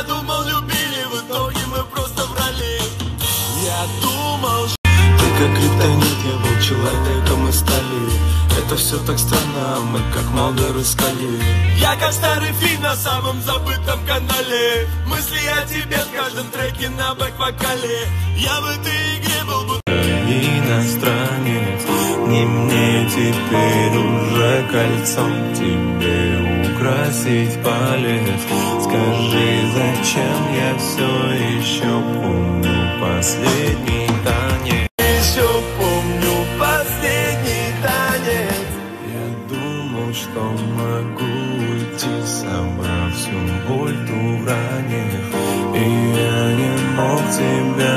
Я думал, любили, в итоге мы просто врали. Я думал, что ты как криптонит, я был человеком и стали. Это все так странно, мы как Малдер искали. я как старый фильм на самом забытом канале. Мысли о тебе в каждом треке на бэк-вокале. Я в этой игре был бы Иностранец, не мне теперь уже кольцом тебе украсить палец. Скажи, зачем я все еще помню последний танец? еще помню последний танец. Я думал, что могу уйти, собрав всю боль ту в ране. И я не мог тебя